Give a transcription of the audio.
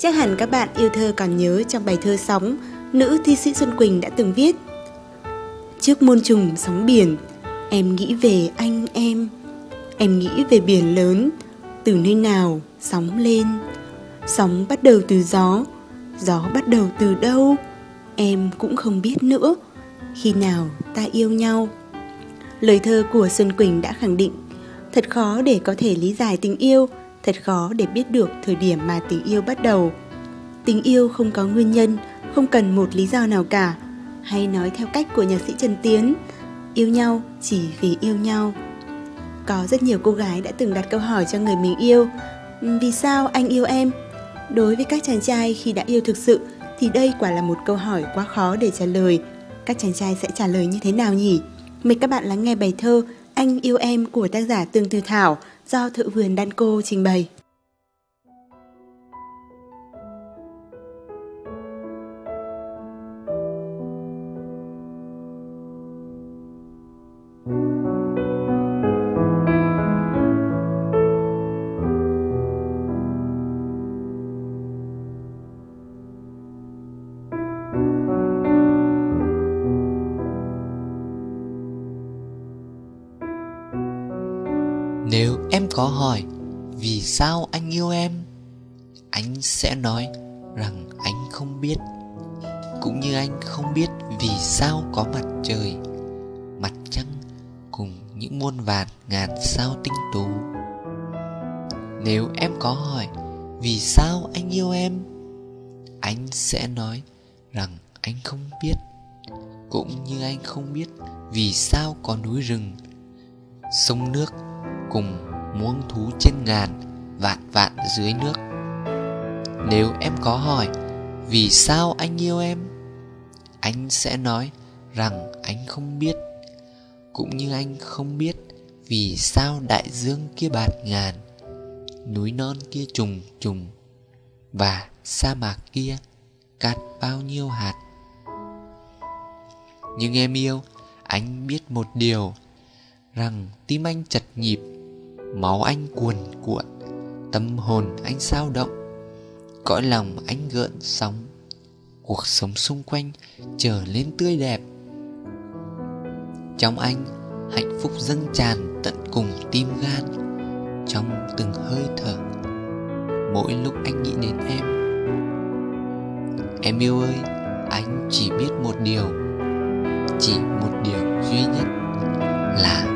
Chắc hẳn các bạn yêu thơ còn nhớ trong bài thơ Sóng, nữ thi sĩ Xuân Quỳnh đã từng viết: trước muôn trùng sóng biển, em nghĩ về anh em nghĩ về biển lớn, từ nơi nào sóng lên. Sóng bắt đầu từ gió, gió bắt đầu từ đâu, em cũng không biết nữa, khi nào ta yêu nhau. Lời thơ của Xuân Quỳnh đã khẳng định, thật khó để có thể lý giải tình yêu, thật khó để biết được thời điểm mà tình yêu bắt đầu. Tình yêu không có nguyên nhân, không cần một lý do nào cả. Hay nói theo cách của nhạc sĩ Trần Tiến, yêu nhau chỉ vì yêu nhau. Có rất nhiều cô gái đã từng đặt câu hỏi cho người mình yêu: vì sao anh yêu em? Đối với các chàng trai khi đã yêu thực sự thì đây quả là một câu hỏi quá khó để trả lời. Các chàng trai sẽ trả lời như thế nào nhỉ? Mời các bạn lắng nghe bài thơ Anh yêu em của tác giả Tương Tư Thảo do Thợ Vườn Đan Cô trình bày. Nếu em có hỏi vì sao anh yêu em, anh sẽ nói rằng anh không biết. Cũng như anh không biết vì sao có mặt trời, mặt trăng cùng những muôn vàn ngàn sao tinh tú. Nếu em có hỏi vì sao anh yêu em, anh sẽ nói rằng anh không biết. Cũng như anh không biết vì sao có núi rừng, sông nước cùng muôn thú trên ngàn vạn vạn dưới nước. Nếu em có hỏi vì sao anh yêu em, anh sẽ nói rằng anh không biết. Cũng như anh không biết vì sao đại dương kia bạt ngàn, núi non kia trùng trùng, và sa mạc kia cát bao nhiêu hạt. Nhưng em yêu, anh biết một điều, rằng tim anh chật nhịp, máu anh cuồn cuộn, tâm hồn anh dao động, cõi lòng anh gợn sóng, cuộc sống xung quanh trở lên tươi đẹp. Trong anh hạnh phúc dâng tràn tận cùng tim gan, trong từng hơi thở, mỗi lúc anh nghĩ đến em. Em yêu ơi, anh chỉ biết một điều, chỉ một điều duy nhất là